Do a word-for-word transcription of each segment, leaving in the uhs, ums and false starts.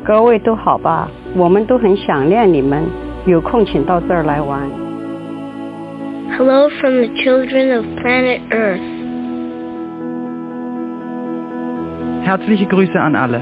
各位都好吧，我们都很想念你们，有空请到这儿来玩。 Hello from the children of planet Earth. Herzliche Grüße an alle.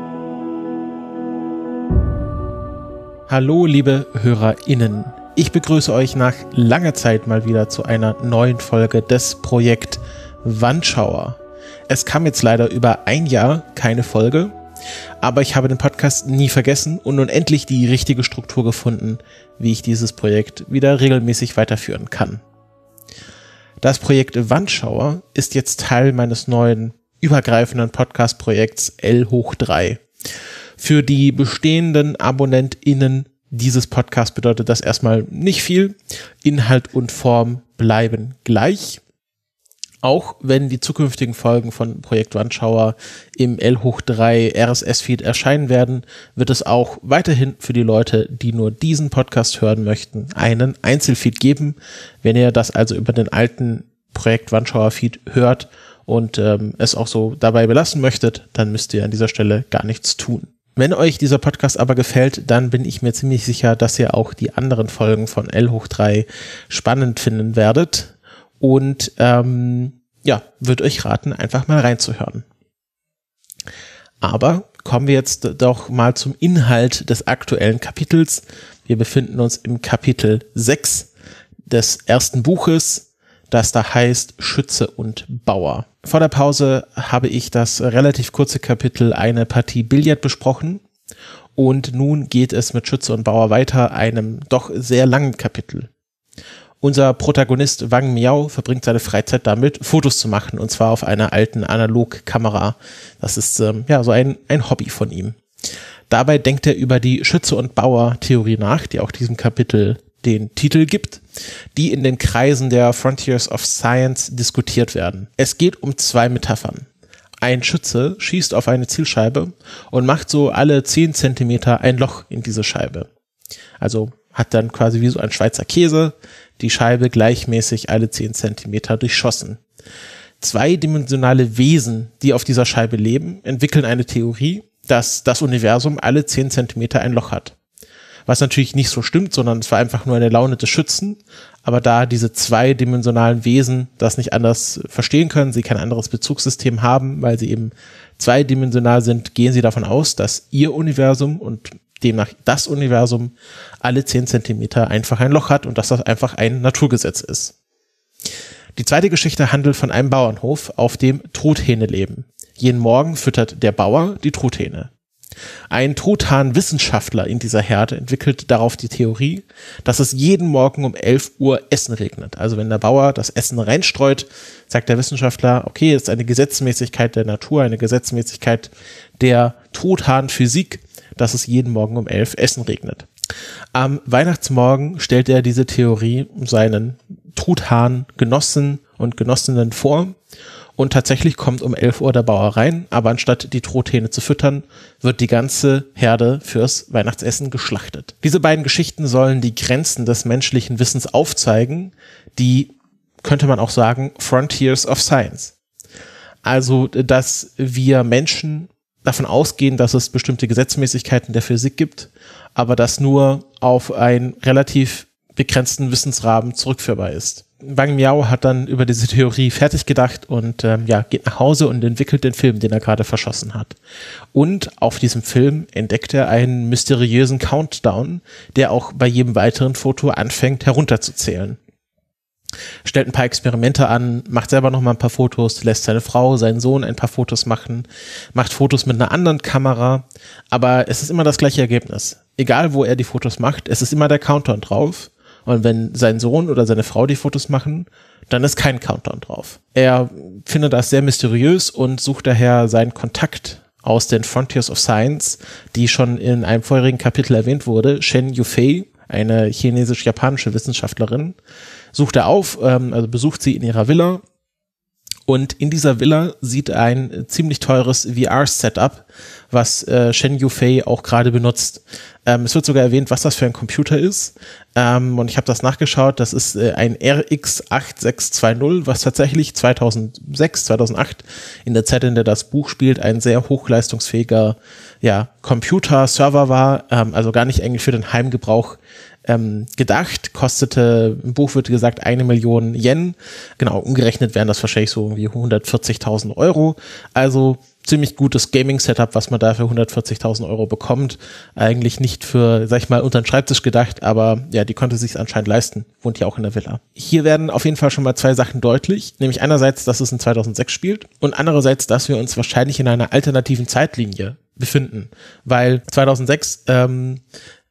Hallo liebe HörerInnen. Ich begrüße euch nach langer Zeit mal wieder zu einer neuen Folge des Projekt Wandschauer. Es kam jetzt leider über ein Jahr keine Folge, aber ich habe den Podcast nie vergessen und nun endlich die richtige Struktur gefunden, wie ich dieses Projekt wieder regelmäßig weiterführen kann. Das Projekt Wandschauer ist jetzt Teil meines neuen übergreifenden Podcast-Projekts L hoch drei. Für die bestehenden AbonnentInnen dieses Podcasts bedeutet das erstmal nicht viel. Inhalt und Form bleiben gleich. Auch wenn die zukünftigen Folgen von Projekt Wandschauer im L hoch drei R S S-Feed erscheinen werden, wird es auch weiterhin für die Leute, die nur diesen Podcast hören möchten, einen Einzelfeed geben. Wenn ihr das also über den alten Projekt Wandschauer-Feed hört und ähm, es auch so dabei belassen möchtet, dann müsst ihr an dieser Stelle gar nichts tun. Wenn euch dieser Podcast aber gefällt, dann bin ich mir ziemlich sicher, dass ihr auch die anderen Folgen von L hoch drei spannend finden werdet. Und ähm, ja, würde euch raten, einfach mal reinzuhören. Aber kommen wir jetzt doch mal zum Inhalt des aktuellen Kapitels. Wir befinden uns im Kapitel sechs des ersten Buches, das da heißt Schütze und Bauer. Vor der Pause habe ich das relativ kurze Kapitel Eine Partie Billard besprochen und nun geht es mit Schütze und Bauer weiter, einem doch sehr langen Kapitel. Unser Protagonist Wang Miao verbringt seine Freizeit damit, Fotos zu machen, und zwar auf einer alten Analogkamera. Das ist ähm, ja so ein, ein Hobby von ihm. Dabei denkt er über die Schütze- und Bauer-Theorie nach, die auch diesem Kapitel den Titel gibt, die in den Kreisen der Frontiers of Science diskutiert werden. Es geht um zwei Metaphern. Ein Schütze schießt auf eine Zielscheibe und macht so alle zehn Zentimeter ein Loch in diese Scheibe. Also hat dann quasi wie so ein Schweizer Käse die Scheibe gleichmäßig alle zehn Zentimeter durchschossen. Zweidimensionale Wesen, die auf dieser Scheibe leben, entwickeln eine Theorie, dass das Universum alle zehn Zentimeter ein Loch hat. Was natürlich nicht so stimmt, sondern es war einfach nur eine Laune des Schützen. Aber da diese zweidimensionalen Wesen das nicht anders verstehen können, sie kein anderes Bezugssystem haben, weil sie eben zweidimensional sind, gehen sie davon aus, dass ihr Universum und demnach das Universum alle zehn Zentimeter einfach ein Loch hat und dass das einfach ein Naturgesetz ist. Die zweite Geschichte handelt von einem Bauernhof, auf dem Truthähne leben. Jeden Morgen füttert der Bauer die Truthähne. Ein Truthahn-Wissenschaftler in dieser Herde entwickelt darauf die Theorie, dass es jeden Morgen um elf Uhr Essen regnet. Also wenn der Bauer das Essen reinstreut, sagt der Wissenschaftler, okay, es ist eine Gesetzmäßigkeit der Natur, eine Gesetzmäßigkeit der Truthahn-Physik, dass es jeden Morgen um elf Essen regnet. Am Weihnachtsmorgen stellt er diese Theorie seinen Truthahn-Genossen und Genossinnen vor. Und tatsächlich kommt um elf Uhr der Bauer rein, aber anstatt die Truthähne zu füttern, wird die ganze Herde fürs Weihnachtsessen geschlachtet. Diese beiden Geschichten sollen die Grenzen des menschlichen Wissens aufzeigen, die, könnte man auch sagen, Frontiers of Science. Also, dass wir Menschen davon ausgehen, dass es bestimmte Gesetzmäßigkeiten der Physik gibt, aber das nur auf einen relativ begrenzten Wissensrahmen zurückführbar ist. Wang Miao hat dann über diese Theorie fertig gedacht und ähm, ja, geht nach Hause und entwickelt den Film, den er gerade verschossen hat. Und auf diesem Film entdeckt er einen mysteriösen Countdown, der auch bei jedem weiteren Foto anfängt herunterzuzählen. Stellt ein paar Experimente an, macht selber noch mal ein paar Fotos, lässt seine Frau, seinen Sohn ein paar Fotos machen, macht Fotos mit einer anderen Kamera, aber es ist immer das gleiche Ergebnis. Egal, wo er die Fotos macht, es ist immer der Countdown drauf. Und wenn sein Sohn oder seine Frau die Fotos machen, dann ist kein Countdown drauf. Er findet das sehr mysteriös und sucht daher seinen Kontakt aus den Frontiers of Science, die schon in einem vorherigen Kapitel erwähnt wurde, Shen Yufei, eine chinesisch-japanische Wissenschaftlerin, sucht er auf, ähm, also besucht sie in ihrer Villa Und in dieser Villa sieht ein ziemlich teures V R-Setup, was äh, Shen Yufei auch gerade benutzt. Ähm, es wird sogar erwähnt, was das für ein Computer ist. Ähm, und ich habe das nachgeschaut. Das ist äh, ein R X acht sechs zwei null, was tatsächlich zweitausendsechs, zweitausendacht, in der Zeit, in der das Buch spielt, ein sehr hochleistungsfähiger ja, Computer-Server war. Ähm, also gar nicht eigentlich für den Heimgebrauch ähm, gedacht. Kostete, im Buch wird gesagt, eine Million Yen. Genau, umgerechnet wären das wahrscheinlich so irgendwie hundertvierzigtausend Euro. Also ziemlich gutes Gaming-Setup, was man da für hundertvierzigtausend Euro bekommt. Eigentlich nicht für, sag ich mal, unter den Schreibtisch gedacht, aber ja, die konnte sich anscheinend leisten. Wohnt ja auch in der Villa. Hier werden auf jeden Fall schon mal zwei Sachen deutlich. Nämlich einerseits, dass es in zweitausendsechs spielt und andererseits, dass wir uns wahrscheinlich in einer alternativen Zeitlinie befinden. Weil zweitausendsechs ähm,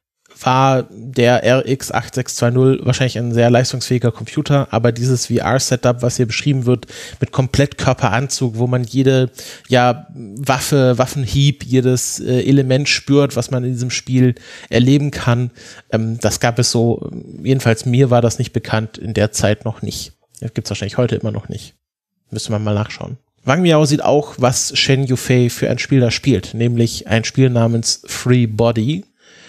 war der R X acht sechs zwei null wahrscheinlich ein sehr leistungsfähiger Computer, aber dieses V R-Setup, was hier beschrieben wird, mit Komplettkörperanzug, wo man jede ja Waffe, Waffenhieb, jedes äh, Element spürt, was man in diesem Spiel erleben kann, ähm, das gab es so, jedenfalls mir war das nicht bekannt, in der Zeit noch nicht. Das gibt es wahrscheinlich heute immer noch nicht. Müsste man mal nachschauen. Wang Miao sieht auch, was Shen Yufei für ein Spiel da spielt, nämlich ein Spiel namens Free Body.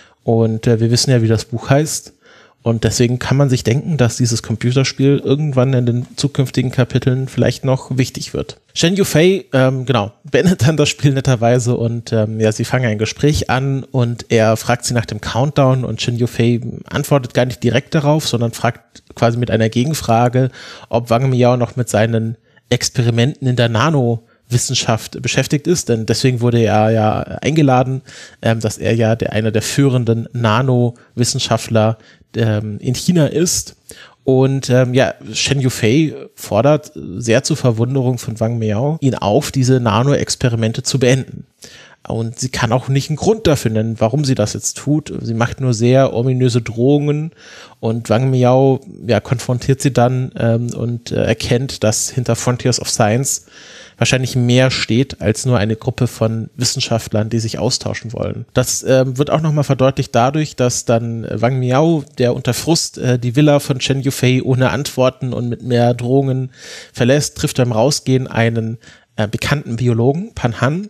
Und äh, wir wissen ja, wie das Buch heißt. Und deswegen kann man sich denken, dass dieses Computerspiel irgendwann in den zukünftigen Kapiteln vielleicht noch wichtig wird. Shen Yufei, ähm, genau, beendet dann das Spiel netterweise und ähm, ja, sie fangen ein Gespräch an und er fragt sie nach dem Countdown und Shen Yufei antwortet gar nicht direkt darauf, sondern fragt quasi mit einer Gegenfrage, ob Wang Miao noch mit seinen Experimenten in der Nano Wissenschaft beschäftigt ist, denn deswegen wurde er ja eingeladen, ähm, dass er ja der einer der führenden Nano-Wissenschaftler ähm, in China ist. Und ähm, ja, Shen Yufei fordert sehr zur Verwunderung von Wang Miao, ihn auf, diese Nano-Experimente zu beenden. Und sie kann auch nicht einen Grund dafür nennen, warum sie das jetzt tut. Sie macht nur sehr ominöse Drohungen und Wang Miao ja, konfrontiert sie dann ähm, und äh, erkennt, dass hinter Frontiers of Science wahrscheinlich mehr steht als nur eine Gruppe von Wissenschaftlern, die sich austauschen wollen. Das ähm, wird auch nochmal verdeutlicht dadurch, dass dann Wang Miao, der unter Frust äh, die Villa von Shen Yufei ohne Antworten und mit mehr Drohungen verlässt, trifft beim Rausgehen einen äh, bekannten Biologen, Pan Han,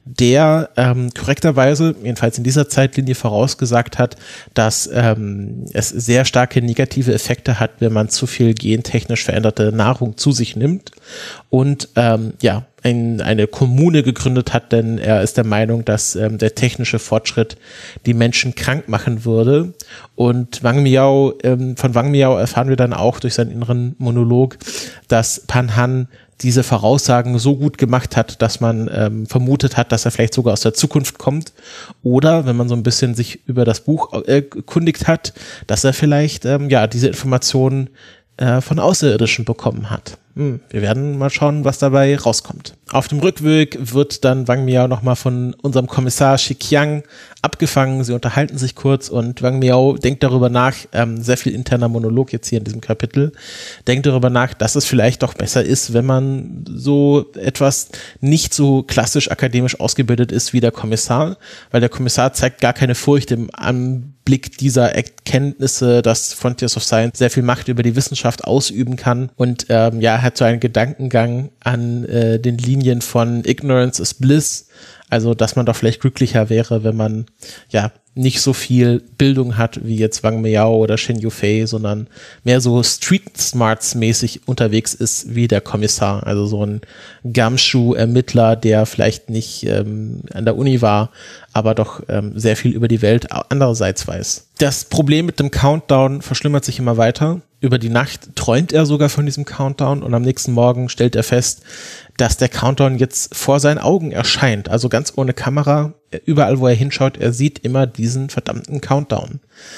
der ähm, korrekterweise, jedenfalls in dieser Zeitlinie vorausgesagt hat, dass ähm, es sehr starke negative Effekte hat, wenn man zu viel gentechnisch veränderte Nahrung zu sich nimmt und ähm, ja, ein, eine Kommune gegründet hat, denn er ist der Meinung, dass ähm, der technische Fortschritt die Menschen krank machen würde. Und Wang Miao, ähm, von Wang Miao erfahren wir dann auch durch seinen inneren Monolog, dass Pan Han diese Voraussagen so gut gemacht hat, dass man ähm, vermutet hat, dass er vielleicht sogar aus der Zukunft kommt. Oder, wenn man so ein bisschen sich über das Buch äh, erkundigt hat, dass er vielleicht ähm, ja diese Informationen äh, von Außerirdischen bekommen hat. Hm, wir werden mal schauen, was dabei rauskommt. Auf dem Rückweg wird dann Wang Miao nochmal von unserem Kommissar Shi Qiang abgefangen. Sie unterhalten sich kurz und Wang Miao denkt darüber nach, ähm, sehr viel interner Monolog jetzt hier in diesem Kapitel, denkt darüber nach, dass es vielleicht doch besser ist, wenn man so etwas nicht so klassisch akademisch ausgebildet ist wie der Kommissar, weil der Kommissar zeigt gar keine Furcht im Anblick dieser Erkenntnisse, dass Frontiers of Science sehr viel Macht über die Wissenschaft ausüben kann und ähm, ja, hat so einen Gedankengang an äh, den Linien von Ignorance is Bliss, also dass man doch vielleicht glücklicher wäre, wenn man ja nicht so viel Bildung hat wie jetzt Wang Miao oder Shen Yufei, sondern mehr so Street-Smarts-mäßig unterwegs ist wie der Kommissar, also so ein Gumshoe-Ermittler, der vielleicht nicht ähm, an der Uni war, aber doch ähm, sehr viel über die Welt andererseits weiß. Das Problem mit dem Countdown verschlimmert sich immer weiter. Über die Nacht träumt er sogar von diesem Countdown und am nächsten Morgen stellt er fest, dass der Countdown jetzt vor seinen Augen erscheint, also ganz ohne Kamera. Überall, wo er hinschaut, er sieht immer diesen verdammten Countdown.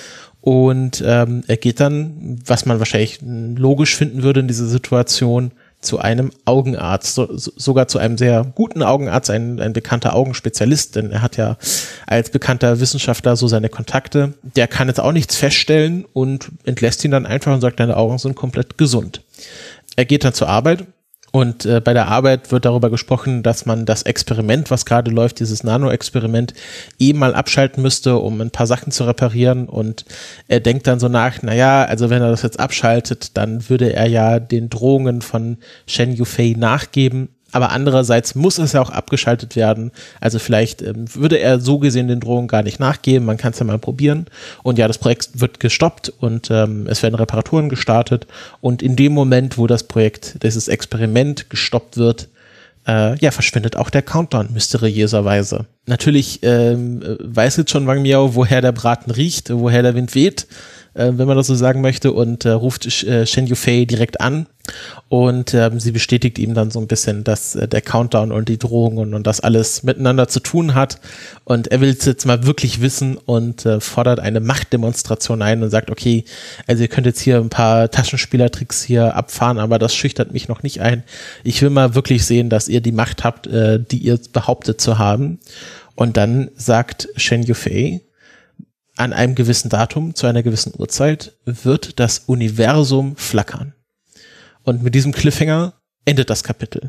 Und ähm, er geht dann, was man wahrscheinlich logisch finden würde in dieser Situation, zu einem Augenarzt, so, so, sogar zu einem sehr guten Augenarzt, ein, ein bekannter Augenspezialist, denn er hat ja als bekannter Wissenschaftler so seine Kontakte. Der kann jetzt auch nichts feststellen und entlässt ihn dann einfach und sagt, deine Augen sind komplett gesund. Er geht dann zur Arbeit Und äh, bei der Arbeit wird darüber gesprochen, dass man das Experiment, was gerade läuft, dieses Nano-Experiment, eben mal abschalten müsste, um ein paar Sachen zu reparieren. Und er denkt dann so nach, naja, also wenn er das jetzt abschaltet, dann würde er ja den Drohungen von Shen Yufei nachgeben. Aber andererseits muss es ja auch abgeschaltet werden. Also vielleicht ähm, würde er so gesehen den Drohungen gar nicht nachgeben. Man kann es ja mal probieren. Und ja, das Projekt wird gestoppt und ähm, es werden Reparaturen gestartet. Und in dem Moment, wo das Projekt, dieses Experiment gestoppt wird, äh, ja, verschwindet auch der Countdown mysteriöserweise. Natürlich ähm, weiß jetzt schon Wang Miao, woher der Braten riecht, woher der Wind weht, äh, wenn man das so sagen möchte, und äh, ruft äh, Shen Yufei direkt an. Und ähm, sie bestätigt ihm dann so ein bisschen, dass äh, der Countdown und die Drohungen und das alles miteinander zu tun hat. Und er will es jetzt mal wirklich wissen und äh, fordert eine Machtdemonstration ein und sagt, okay, also ihr könnt jetzt hier ein paar Taschenspielertricks hier abfahren, aber das schüchtert mich noch nicht ein. Ich will mal wirklich sehen, dass ihr die Macht habt, äh, die ihr behauptet zu haben. Und dann sagt Shen Yufei, an einem gewissen Datum, zu einer gewissen Uhrzeit, wird das Universum flackern. Und mit diesem Cliffhanger endet das Kapitel.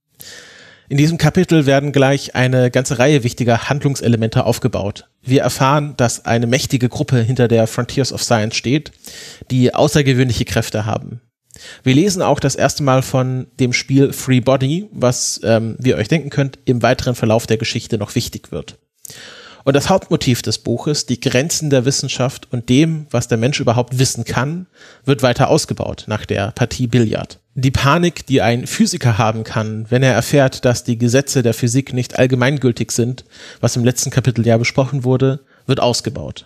In diesem Kapitel werden gleich eine ganze Reihe wichtiger Handlungselemente aufgebaut. Wir erfahren, dass eine mächtige Gruppe hinter der Frontiers of Science steht, die außergewöhnliche Kräfte haben. Wir lesen auch das erste Mal von dem Spiel Free Body, was, ähm, wie ihr euch denken könnt, im weiteren Verlauf der Geschichte noch wichtig wird. Und das Hauptmotiv des Buches, die Grenzen der Wissenschaft und dem, was der Mensch überhaupt wissen kann, wird weiter ausgebaut nach der Partie Billard. Die Panik, die ein Physiker haben kann, wenn er erfährt, dass die Gesetze der Physik nicht allgemeingültig sind, was im letzten Kapitel ja besprochen wurde, wird ausgebaut.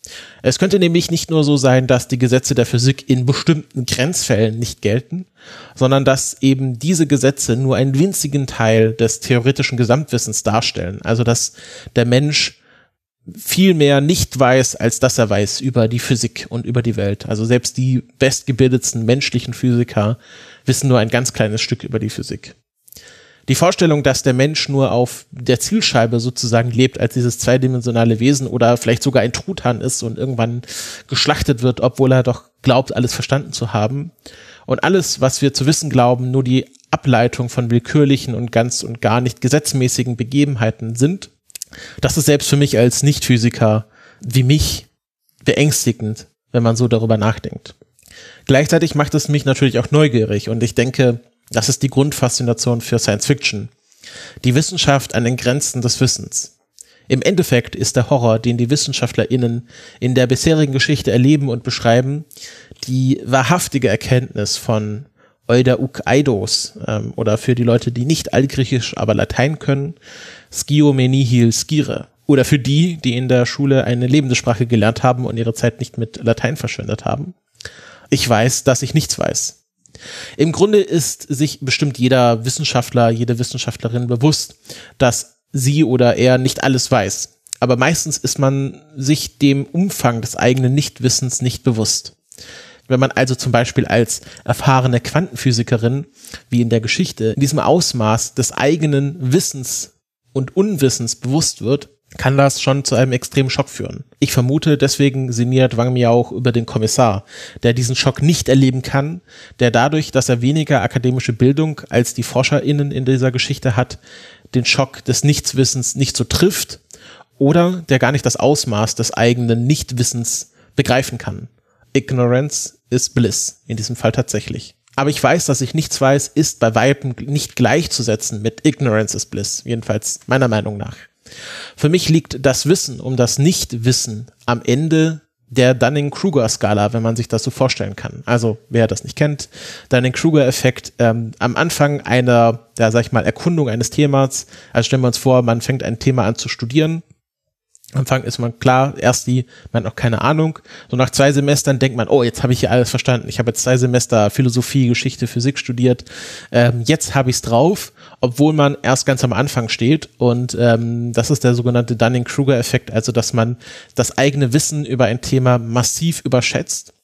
Es könnte nämlich nicht nur so sein, dass die Gesetze der Physik in bestimmten Grenzfällen nicht gelten, sondern dass eben diese Gesetze nur einen winzigen Teil des theoretischen Gesamtwissens darstellen. Also dass der Mensch viel mehr nicht weiß, als dass er weiß über die Physik und über die Welt. Also selbst die bestgebildetsten menschlichen Physiker wissen nur ein ganz kleines Stück über die Physik. Die Vorstellung, dass der Mensch nur auf der Zielscheibe sozusagen lebt als dieses zweidimensionale Wesen oder vielleicht sogar ein Truthahn ist und irgendwann geschlachtet wird, obwohl er doch glaubt, alles verstanden zu haben. Und alles, was wir zu wissen glauben, nur die Ableitung von willkürlichen und ganz und gar nicht gesetzmäßigen Begebenheiten sind, das ist selbst für mich als Nicht-Physiker wie mich beängstigend, wenn man so darüber nachdenkt. Gleichzeitig macht es mich natürlich auch neugierig und ich denke, das ist die Grundfaszination für Science Fiction. Die Wissenschaft an den Grenzen des Wissens. Im Endeffekt ist der Horror, den die WissenschaftlerInnen in der bisherigen Geschichte erleben und beschreiben, die wahrhaftige Erkenntnis von Oida uk eidos ähm, oder für die Leute, die nicht Altgriechisch, aber Latein können, Skio me nihil scire. Oder für die, die in der Schule eine lebende Sprache gelernt haben und ihre Zeit nicht mit Latein verschwendet haben. Ich weiß, dass ich nichts weiß. Im Grunde ist sich bestimmt jeder Wissenschaftler, jede Wissenschaftlerin bewusst, dass sie oder er nicht alles weiß. Aber meistens ist man sich dem Umfang des eigenen Nichtwissens nicht bewusst. Wenn man also zum Beispiel als erfahrene Quantenphysikerin, wie in der Geschichte, in diesem Ausmaß des eigenen Wissens und Unwissens bewusst wird, kann das schon zu einem extremen Schock führen. Ich vermute, deswegen sinniert Wang Miao auch über den Kommissar, der diesen Schock nicht erleben kann, der dadurch, dass er weniger akademische Bildung als die ForscherInnen in dieser Geschichte hat, den Schock des Nichtswissens nicht so trifft oder der gar nicht das Ausmaß des eigenen Nichtwissens begreifen kann. Ignorance is bliss, in diesem Fall tatsächlich. Aber ich weiß, dass ich nichts weiß, ist bei Weitem nicht gleichzusetzen mit Ignorance is bliss, jedenfalls meiner Meinung nach. Für mich liegt das Wissen um das Nichtwissen am Ende der Dunning-Kruger-Skala, wenn man sich das so vorstellen kann. Also, wer das nicht kennt, Dunning-Kruger-Effekt, ähm, am Anfang einer, ja, sag ich mal, Erkundung eines Themas, also stellen wir uns vor, man fängt ein Thema an zu studieren. Am Anfang ist man klar, erst die, man hat noch keine Ahnung. So nach zwei Semestern denkt man, oh, jetzt habe ich hier alles verstanden. Ich habe jetzt zwei Semester Philosophie, Geschichte, Physik studiert. Ähm, jetzt habe ich es drauf, obwohl man erst ganz am Anfang steht. Und ähm, das ist der sogenannte Dunning-Kruger-Effekt, also dass man das eigene Wissen über ein Thema massiv überschätzt.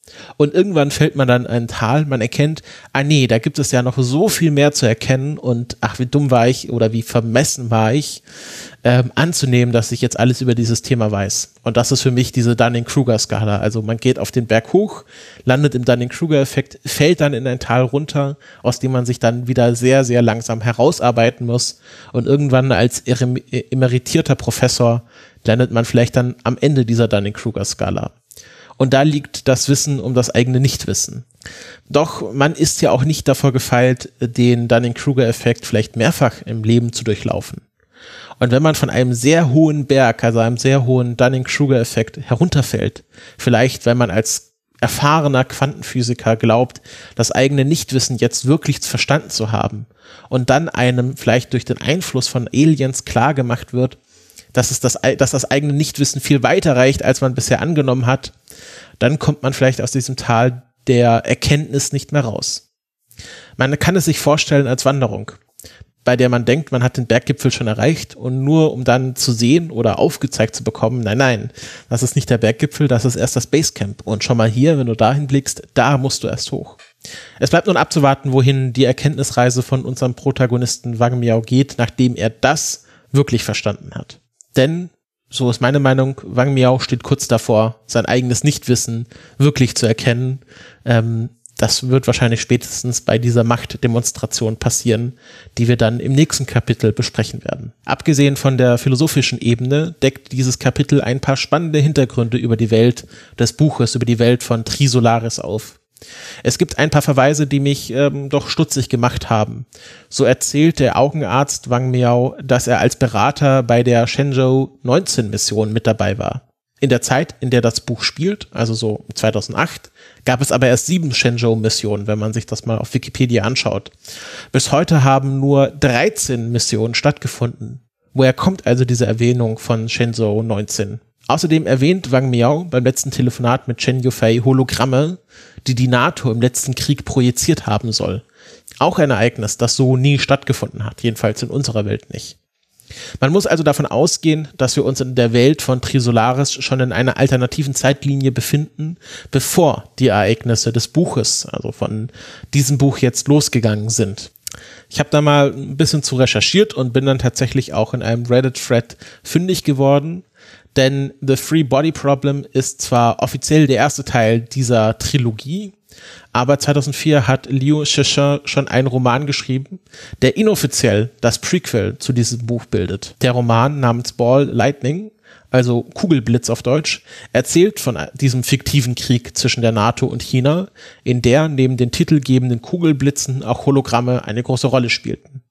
Und irgendwann fällt man dann in ein Tal, man erkennt, ah nee, da gibt es ja noch so viel mehr zu erkennen und ach, wie dumm war ich oder wie vermessen war ich, ähm, anzunehmen, dass ich jetzt alles über dieses Thema weiß. Und das ist für mich diese Dunning-Kruger-Skala. Also man geht auf den Berg hoch, landet im Dunning-Kruger-Effekt, fällt dann in ein Tal runter, aus dem man sich dann wieder sehr, sehr langsam herausarbeiten muss. Und irgendwann als emeritierter Professor landet man vielleicht dann am Ende dieser Dunning-Kruger-Skala. Und da liegt das Wissen um das eigene Nichtwissen. Doch man ist ja auch nicht davor gefeilt, den Dunning-Kruger-Effekt vielleicht mehrfach im Leben zu durchlaufen. Und wenn man von einem sehr hohen Berg, also einem sehr hohen Dunning-Kruger-Effekt herunterfällt, vielleicht weil man als erfahrener Quantenphysiker glaubt, das eigene Nichtwissen jetzt wirklich verstanden zu haben und dann einem vielleicht durch den Einfluss von Aliens klargemacht wird, dass es das, dass das eigene Nichtwissen viel weiter reicht, als man bisher angenommen hat, dann kommt man vielleicht aus diesem Tal der Erkenntnis nicht mehr raus. Man kann es sich vorstellen als Wanderung, bei der man denkt, man hat den Berggipfel schon erreicht und nur um dann zu sehen oder aufgezeigt zu bekommen, nein, nein, das ist nicht der Berggipfel, das ist erst das Basecamp. Und schon mal hier, wenn du dahin blickst, da musst du erst hoch. Es bleibt nun abzuwarten, wohin die Erkenntnisreise von unserem Protagonisten Wang Miao geht, nachdem er das wirklich verstanden hat. Denn, so ist meine Meinung, Wang Miao steht kurz davor, sein eigenes Nichtwissen wirklich zu erkennen. Ähm, das wird wahrscheinlich spätestens bei dieser Machtdemonstration passieren, die wir dann im nächsten Kapitel besprechen werden. Abgesehen von der philosophischen Ebene deckt dieses Kapitel ein paar spannende Hintergründe über die Welt des Buches, über die Welt von Trisolaris auf. Es gibt ein paar Verweise, die mich ähm, doch stutzig gemacht haben. So erzählt der Augenarzt Wang Miao, dass er als Berater bei der Shenzhou neunzehn Mission mit dabei war. In der Zeit, in der das Buch spielt, also so zweitausendacht, gab es aber erst sieben Shenzhou-Missionen, wenn man sich das mal auf Wikipedia anschaut. Bis heute haben nur dreizehn Missionen stattgefunden. Woher kommt also diese Erwähnung von Shenzhou neunzehn? Außerdem erwähnt Wang Miao beim letzten Telefonat mit Chen Yufei Hologramme, die die NATO im letzten Krieg projiziert haben soll. Auch ein Ereignis, das so nie stattgefunden hat, jedenfalls in unserer Welt nicht. Man muss also davon ausgehen, dass wir uns in der Welt von Trisolaris schon in einer alternativen Zeitlinie befinden, bevor die Ereignisse des Buches, also von diesem Buch jetzt losgegangen sind. Ich habe da mal ein bisschen zu recherchiert und bin dann tatsächlich auch in einem Reddit-Thread fündig geworden, denn The Free Body Problem ist zwar offiziell der erste Teil dieser Trilogie, aber zweitausendvier hat Liu Cixin schon einen Roman geschrieben, der inoffiziell das Prequel zu diesem Buch bildet. Der Roman namens Ball Lightning, also Kugelblitz auf Deutsch, erzählt von diesem fiktiven Krieg zwischen der NATO und China, in der neben den titelgebenden Kugelblitzen auch Hologramme eine große Rolle spielten.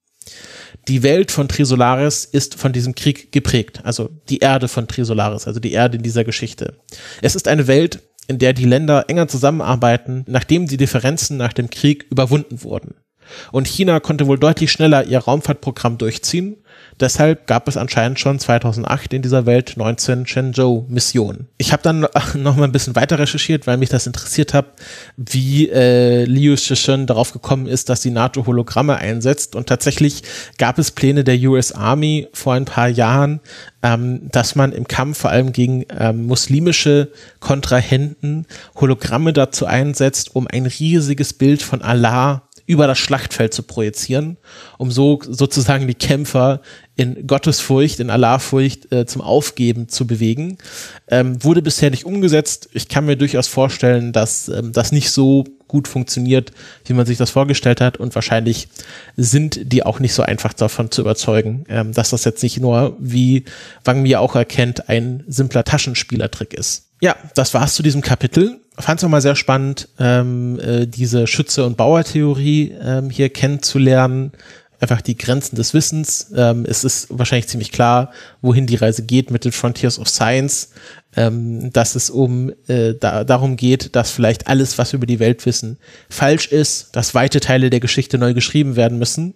Die Welt von Trisolaris ist von diesem Krieg geprägt, also die Erde von Trisolaris, also die Erde in dieser Geschichte. Es ist eine Welt, in der die Länder enger zusammenarbeiten, nachdem die Differenzen nach dem Krieg überwunden wurden. Und China konnte wohl deutlich schneller ihr Raumfahrtprogramm durchziehen. Deshalb gab es anscheinend schon zweitausendacht in dieser Welt neunzehn Shenzhou-Missionen. Ich habe dann noch mal ein bisschen weiter recherchiert, weil mich das interessiert hat, wie äh, Liu Cixin darauf gekommen ist, dass die NATO Hologramme einsetzt. Und tatsächlich gab es Pläne der U S Army vor ein paar Jahren, ähm, dass man im Kampf vor allem gegen ähm, muslimische Kontrahenten Hologramme dazu einsetzt, um ein riesiges Bild von Allah über das Schlachtfeld zu projizieren, um so sozusagen die Kämpfer in Gottesfurcht, in Allahfurcht äh, zum Aufgeben zu bewegen. Ähm, wurde bisher nicht umgesetzt. Ich kann mir durchaus vorstellen, dass ähm, das nicht so gut funktioniert, wie man sich das vorgestellt hat, und wahrscheinlich sind die auch nicht so einfach davon zu überzeugen, ähm, dass das jetzt nicht nur, wie Wang Miao auch erkennt, ein simpler Taschenspielertrick ist. Ja, das war's zu diesem Kapitel. Fand es auch mal sehr spannend, ähm, äh, diese Schütze- und Bauertheorie ähm, hier kennenzulernen. Einfach die Grenzen des Wissens. Ähm, es ist wahrscheinlich ziemlich klar, wohin die Reise geht mit den Frontiers of Science. Ähm, dass es um äh, da, darum geht, dass vielleicht alles, was wir über die Welt wissen, falsch ist, dass weite Teile der Geschichte neu geschrieben werden müssen.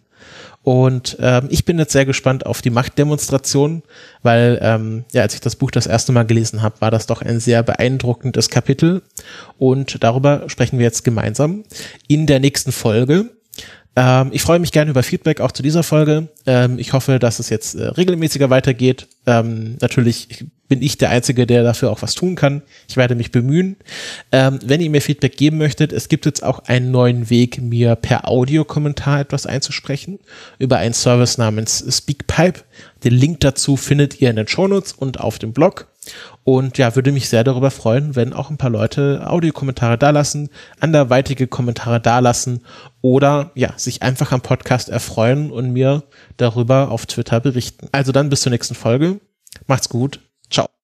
Und ähm, ich bin jetzt sehr gespannt auf die Machtdemonstration, weil ähm, ja, als ich das Buch das erste Mal gelesen habe, war das doch ein sehr beeindruckendes Kapitel. Und darüber sprechen wir jetzt gemeinsam in der nächsten Folge. Ähm, ich freue mich gerne über Feedback auch zu dieser Folge. Ähm, ich hoffe, dass es jetzt äh, regelmäßiger weitergeht. Ähm, natürlich bin ich der Einzige, der dafür auch was tun kann. Ich werde mich bemühen. Ähm, wenn ihr mir Feedback geben möchtet, es gibt jetzt auch einen neuen Weg, mir per Audiokommentar etwas einzusprechen, über einen Service namens Speakpipe. Den Link dazu findet ihr in den Shownotes und auf dem Blog. Und ja, würde mich sehr darüber freuen, wenn auch ein paar Leute Audiokommentare dalassen, anderweitige Kommentare dalassen oder ja, sich einfach am Podcast erfreuen und mir darüber auf Twitter berichten. Also dann bis zur nächsten Folge. Macht's gut. Ciao.